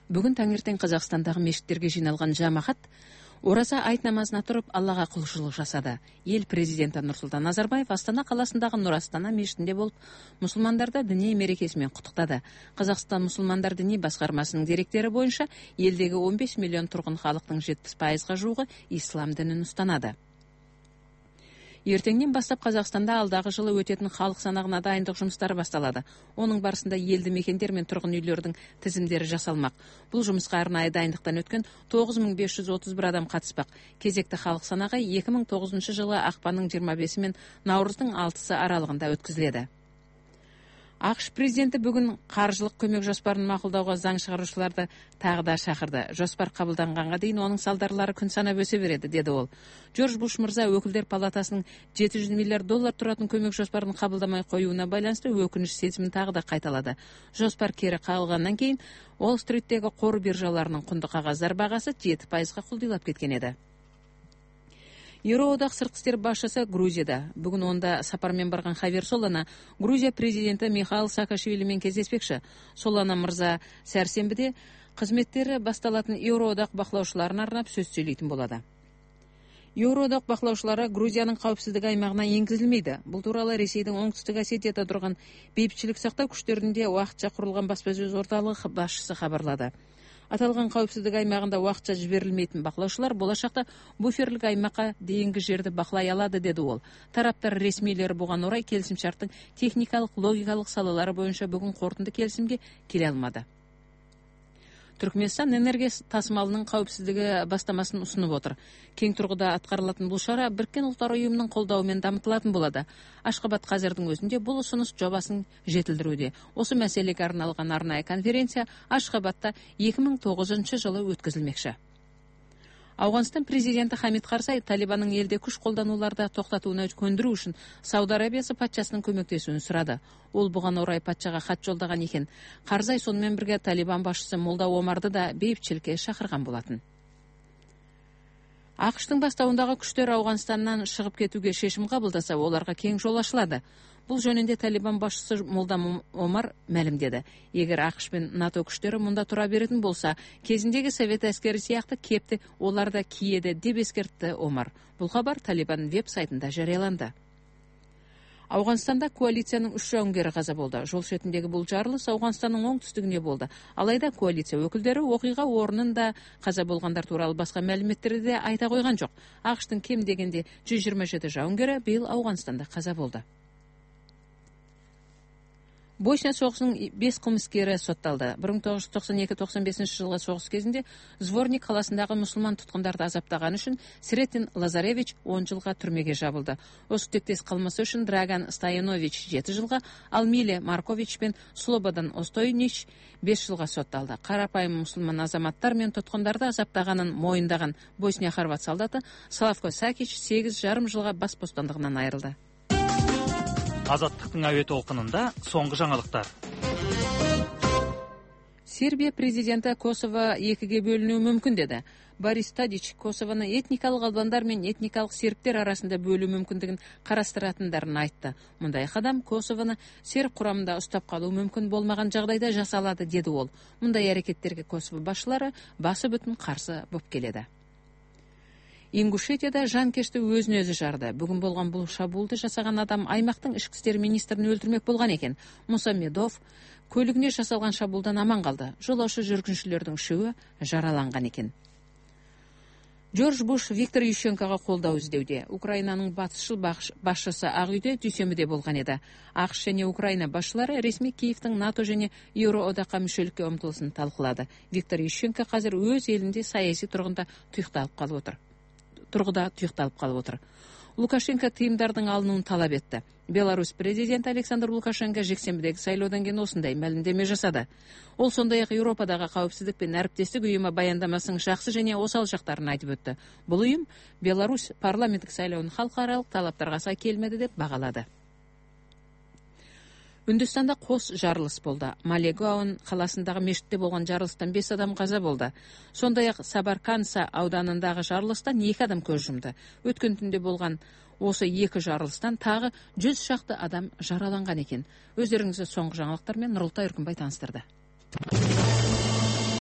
Бүгін таңертең Қазақстандағы мешіттерге жиналған жамағат ораза айт намазына тұрып Аллаға құлшылық жасады. Ел президенті Нұрсұлтан Назарбаев Астана қаласындағы Нұр Астана мешітінде болып, мұсылмандарды діни мерекесімен құттықтады. Қазақстан мұсылмандар діни басқармасының деректері бойынша елдегі 15 миллион тұрғын халықтың 70%-ға жуығы ислам дінін ұстанады. Ертеңнен бастап Қазақстанда алдағы жылы өтетін халық санағына дайындық жұмыстары басталады. Оның барысында елді мекендер мен тұрғын үйлердің тізімдері жасалмақ. Бұл жұмысқа арнайы дайындықтан өткен 9531 адам қатыспақ. Кезекті халық санағы 2009 жылы ақпанның 25 мен наурыздың 6 аралығында өткізіледі. ақш президенті бүгін қаржылық көмек жоспарын мақұлдауға заң шығарушыларды тағы да шақырды. Жоспар қабылданғанға дейін оның салдарлары күн санап өсе береді, деді ол. Джордж Буш мырза өкілдер палатасының $700 миллиард тұратын көмек жоспарын қабылдамай қоюына байланысты өкініш сезімін тағы да қайталады. Жоспар кері қағылғаннан кейін Уолл-стриттегі қор биржаларының құнды қағаздар бағасы 7%-ға құлдилап кеткен еді. Еуроодақ сыртқы істер басшысы Грузияда. Бүгін онда сапармен барған Хавьер Солана Грузия президенті Михаил Саакашвилимен кездеспекші. Солана мырза сәрсенбіде қызметтері басталатын Еуроодақ бақылаушыларына арнап сөз сөйлейтін болады. Еуроодақ бақылаушылары Грузияның қауіпсіздік аймағына енгізілмейді. Бұл туралы Ресейдің оңтүстік Осетияда тұрған бейбітшілік сақтау күштерінде уақытша құрылған баспасөз орталығы басшысы хабарлады. Аталған қауіпсіздік аймағында уақытша жіберілмейтін бақылаушылар болашақта буферлік аймаққа дейінгі жерді бақылай алады, деді ол. Тараптар ресмилері бұған орай келісімшарттың техникалық, логикалық салалары бойынша бүгін қорытынды келісімге келе алмады. Түркменстан энергия тасымалының қауіпсіздігі бастамасын ұсынып отыр. Кең тұрғыда атқарылатын бұл шара Біріккен ұлттар ұйымының қолдауымен дамытылатын болады. Ашхабад қазірдің өзінде бұл ұсыныс жобасын жетілдіруде. Осы мәселеге арналған арнайы конференция Ашхабадта 2009 жылы өткізілмекші. Ауғанстан президенті Хамид Карзай Талибанның елде күш қолдануларды тоқтатуына көндіру үшін Сауд Арабиясы патшасының көмектесуін сұрады. Ол бұған орай патшаға хат жолдаған екен. Карзай сонымен бірге Талибан басшысы Молда Омарды да бейбітшілікке шақырған болатын. ақш-тың бастауындағы күштер Ауғанстаннан шығып кетуге шешім қабылдаса, оларға кең жол ашылады. Бұл жөнінде Талибан басшысы Молда Омар мәлімдеді. Егер ақш пен НАТО күштері мұнда тұра беретін болса, кезіндегі совет әскері сияқты кепті олар да киеді деп ескертті Омар. Бұл хабар Талибан веб-сайтында жарияланды. Ауғанстанда коалицияның 3 жауынгері қаза болды. Жол шетіндегі бұл жарылыс Ауғанстанның оңтүстігінде болды. Алайда коалиция өкілдері оқиға орнында қаза болғандар туралы басқа мәліметтерді де айта қойған жоқ. ақш-тың кем дегенде 127 жауынгері биыл Ауғанстанда қаза болды. Босния соғысының 5 қылмыскері сотталды. 1992-95 жылғы соғыс кезінде Зворник қаласындағы мұсылман тұтқындарды азаптаған үшін Сретен Лазаревич 10 жылға түрмеге жабылды. Осы тектес қылмысы үшін Драган Стоянович 7 жылға, ал Миле Маркович пен Слободан Остойнич 5 жылға сотталды. Қарапайым мұсылман азаматтар мен тұтқындарды азаптағанын мойындаған Босния-Хорват солдаты Славко Сакич 8,5 жылға бас бостандығынан айырылды. Азаттықтың әуе толқынында соңғы жаңалықтар. Сербия президенті Косово екіге бөлінуі мүмкін деді. Борис Тадич Косовоны этникалық албандар мен этникалық сербтер арасында бөлу мүмкіндігін қарастыратындарын айтты. Мұндай қадам Косовоны серб құрамында ұстап қалу мүмкін болмаған жағдайда жасалады, деді ол. Мұндай әрекеттерге Косово басшылары басы бүтін қарсы болып келеді. Ингушетияда жанкешті өзін өзі жарды. Бүгін болған бұл шабуылды жасаған адам аймақтың ішкі істер министрін өлтірмек болған екен. Муса Медов көлігіне жасалған шабуылдан аман қалды. Жолаушы жүргіншілердің үшеуі жараланған екен. Джордж Буш Виктор Ющенкоға қолдау іздеуде. Украинаның батысшыл басшысы Ақ үйде дүйсенбіде болған еді. ақш және Украина басшылары ресми Киевтің НАТО және Еуроодаққа мүшелікке ұмтылысын талқылады. Виктор Ющенко қазір өз елінде саяси тұрғыда тұйықталып қалып отыр. Лукашенко тыйымдардың алынуын талап етті. Беларусь президенті Александр Лукашенко жексенбідегі сайлаудан кейін осындай мәлімдеме жасады. Ол сондай-ақ Еуропадағы қауіпсіздік пен әріптестік ұйымы баяндамасының жақсы және осал жақтарын айтып өтті. Бұл ұйым Беларусь парламенттік сайлауын халықаралық талаптарға сай келмеді деп бағалады. Үндістанда қос жарылыс болды. Малегауан қаласындағы мешітте болған жарылыстан 5 адам қаза болды. Сондай-ақ Сабарканса ауданындағы жарылыстан 2 адам көз жұмды. Өткен түнде болған осы 2 жарылыстан тағы 100 шақты адам жараланған екен. Өздеріңізді соңғы жаңалықтармен Нұрылтай Үркімбай таныстырды.